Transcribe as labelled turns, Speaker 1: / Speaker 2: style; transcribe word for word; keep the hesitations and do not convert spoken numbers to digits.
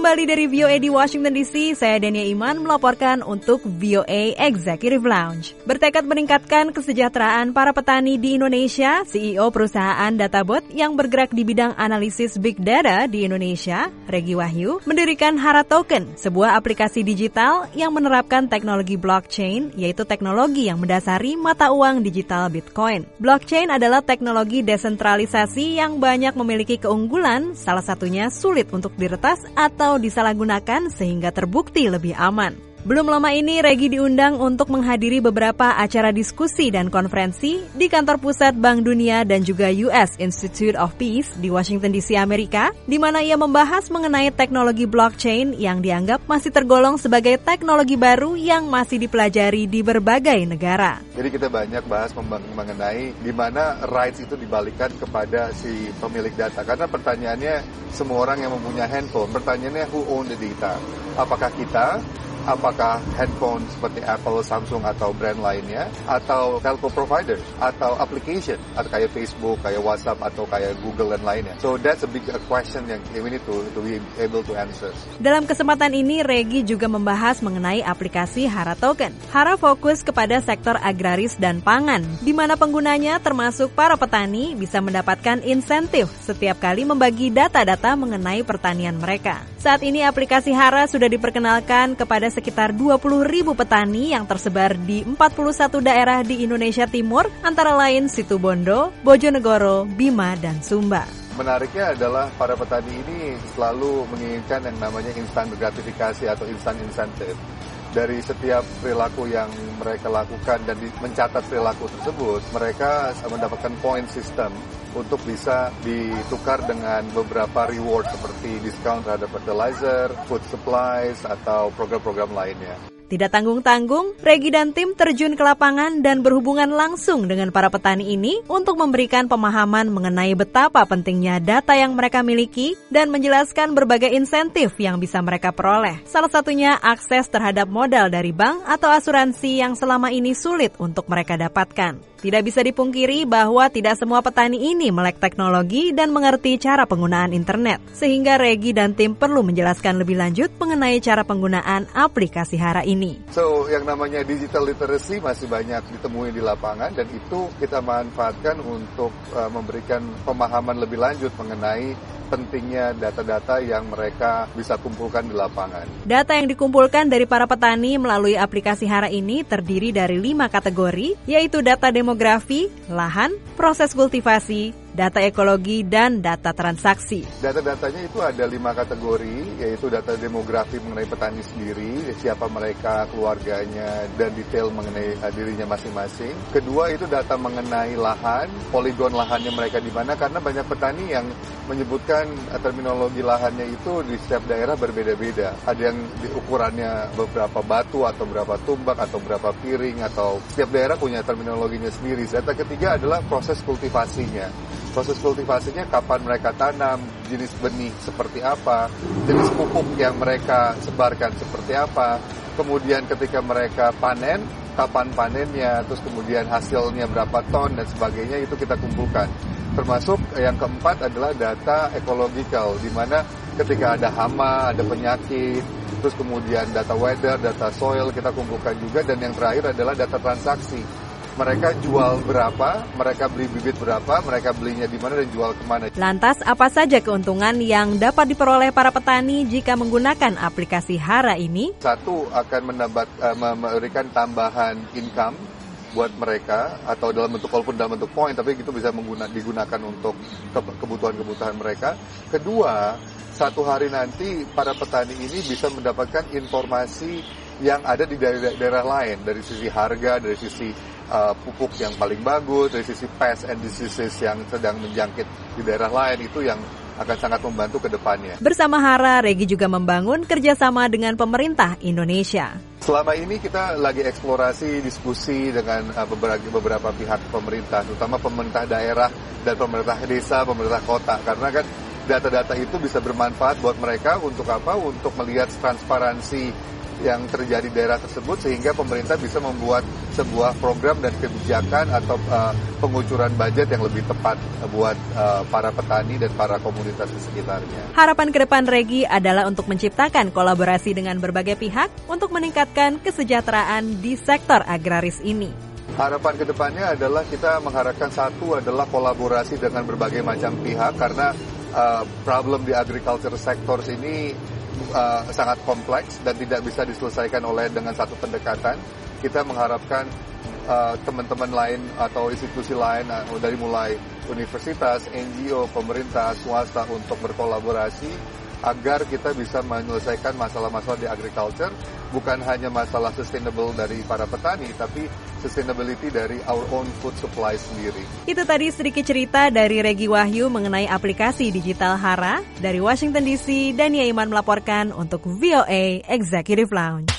Speaker 1: Kembali dari V O A di Washington D C, saya Dania Iman melaporkan untuk V O A Executive Lounge. Bertekad meningkatkan kesejahteraan para petani di Indonesia, C E O perusahaan Databot yang bergerak di bidang analisis Big Data di Indonesia, Regi Wahyu, mendirikan Hara Token, sebuah aplikasi digital yang menerapkan teknologi blockchain, yaitu teknologi yang mendasari mata uang digital Bitcoin. Blockchain adalah teknologi desentralisasi yang banyak memiliki keunggulan, salah satunya sulit untuk diretas atau disalahgunakan sehingga terbukti lebih aman. Belum lama ini, Regi diundang untuk menghadiri beberapa acara diskusi dan konferensi di kantor pusat Bank Dunia dan juga U S Institute of Peace di Washington D C, Amerika, di mana ia membahas mengenai teknologi blockchain yang dianggap masih tergolong sebagai teknologi baru yang masih dipelajari di berbagai negara.
Speaker 2: Jadi kita banyak bahas mengenai di mana rights itu dibalikan kepada si pemilik data. Karena pertanyaannya, semua orang yang mempunyai handphone, pertanyaannya who own the data? Apakah kita? Apakah handphone seperti Apple, Samsung, atau brand lainnya, atau telco providers, atau application, atau kayak Facebook, kayak WhatsApp, atau kayak Google dan lainnya. So that's a big question yang we need to, to be able to answer.
Speaker 1: Dalam kesempatan ini, Regi juga membahas mengenai aplikasi Hara Token. Hara fokus kepada sektor agraris dan pangan, di mana penggunanya termasuk para petani bisa mendapatkan insentif setiap kali membagi data-data mengenai pertanian mereka. Saat ini aplikasi Hara sudah diperkenalkan kepada sekitar dua puluh ribu petani yang tersebar di empat puluh satu daerah di Indonesia Timur, antara lain Situbondo, Bojonegoro, Bima, dan Sumba.
Speaker 2: Menariknya adalah para petani ini selalu menginginkan yang namanya instant gratifikasi atau instant incentive. Dari setiap perilaku yang mereka lakukan dan mencatat perilaku tersebut, mereka mendapatkan point system untuk bisa ditukar dengan beberapa reward seperti diskon terhadap fertilizer, food supplies, atau program-program lainnya.
Speaker 1: Tidak tanggung-tanggung, Regi dan tim terjun ke lapangan dan berhubungan langsung dengan para petani ini untuk memberikan pemahaman mengenai betapa pentingnya data yang mereka miliki dan menjelaskan berbagai insentif yang bisa mereka peroleh. Salah satunya akses terhadap modal dari bank atau asuransi yang selama ini sulit untuk mereka dapatkan. Tidak bisa dipungkiri bahwa tidak semua petani ini melek teknologi dan mengerti cara penggunaan internet, sehingga Regi dan tim perlu menjelaskan lebih lanjut mengenai cara penggunaan aplikasi Hara ini.
Speaker 2: So, yang namanya digital literacy masih banyak ditemui di lapangan, dan itu kita manfaatkan untuk uh, memberikan pemahaman lebih lanjut mengenai pentingnya data-data yang mereka bisa kumpulkan di lapangan.
Speaker 1: Data yang dikumpulkan dari para petani melalui aplikasi Hara ini terdiri dari lima kategori, yaitu data demografi, lahan, proses kultivasi, data ekologi, dan data transaksi.
Speaker 2: Data-datanya itu ada lima kategori, yaitu data demografi mengenai petani sendiri, siapa mereka, keluarganya, dan detail mengenai dirinya masing-masing. Kedua itu data mengenai lahan, poligon lahannya mereka di mana, karena banyak petani yang menyebutkan terminologi lahannya itu di setiap daerah berbeda-beda. Ada yang di ukurannya beberapa batu, atau berapa tumbak, atau berapa piring, atau setiap daerah punya terminologinya sendiri. Data ketiga adalah proses kultivasinya. Proses kultivasinya kapan mereka tanam, jenis benih seperti apa, jenis pupuk yang mereka sebarkan seperti apa, kemudian ketika mereka panen, kapan panennya, terus kemudian hasilnya berapa ton dan sebagainya, itu kita kumpulkan. Termasuk yang keempat adalah data ekologikal, di mana ketika ada hama, ada penyakit, terus kemudian data weather, data soil kita kumpulkan juga, dan yang terakhir adalah data transaksi. Mereka jual berapa, mereka beli bibit berapa, mereka belinya di mana dan jual kemana.
Speaker 1: Lantas, apa saja keuntungan yang dapat diperoleh para petani jika menggunakan aplikasi Hara ini?
Speaker 2: Satu, akan menambah, uh, memberikan tambahan income buat mereka, atau dalam bentuk, walaupun dalam bentuk poin, tapi itu bisa mengguna, digunakan untuk kebutuhan-kebutuhan mereka. Kedua, satu hari nanti para petani ini bisa mendapatkan informasi yang ada di daerah-daerah lain, dari sisi harga, dari sisi uh, pupuk yang paling bagus, dari sisi pest and diseases yang sedang menjangkit di daerah lain, itu yang akan sangat membantu ke depannya.
Speaker 1: Bersama Hara, Regi juga membangun kerjasama dengan pemerintah Indonesia.
Speaker 2: Selama ini kita lagi eksplorasi, diskusi dengan uh, beberapa, beberapa pihak pemerintah, terutama pemerintah daerah dan pemerintah desa, pemerintah kota, karena kan data-data itu bisa bermanfaat buat mereka untuk apa? Untuk melihat transparansi yang terjadi di daerah tersebut sehingga pemerintah bisa membuat sebuah program dan kebijakan atau uh, pengucuran budget yang lebih tepat buat uh, para petani dan para komunitas di sekitarnya.
Speaker 1: Harapan ke depan Regi adalah untuk menciptakan kolaborasi dengan berbagai pihak untuk meningkatkan kesejahteraan di sektor agraris ini.
Speaker 2: Harapan kedepannya adalah kita mengharapkan satu adalah kolaborasi dengan berbagai macam pihak karena uh, problem di agriculture sectors ini uh, sangat kompleks dan tidak bisa diselesaikan oleh dengan satu pendekatan. Kita mengharapkan uh, teman-teman lain atau institusi lain uh, dari mulai universitas, N G O, pemerintah, swasta untuk berkolaborasi agar kita bisa menyelesaikan masalah-masalah di agriculture, bukan hanya masalah sustainable dari para petani, tapi sustainability dari our own food supply sendiri.
Speaker 1: Itu tadi sedikit cerita dari Regi Wahyu mengenai aplikasi digital Hara. Dari Washington D C, Dania Iman melaporkan untuk V O A Executive Lounge.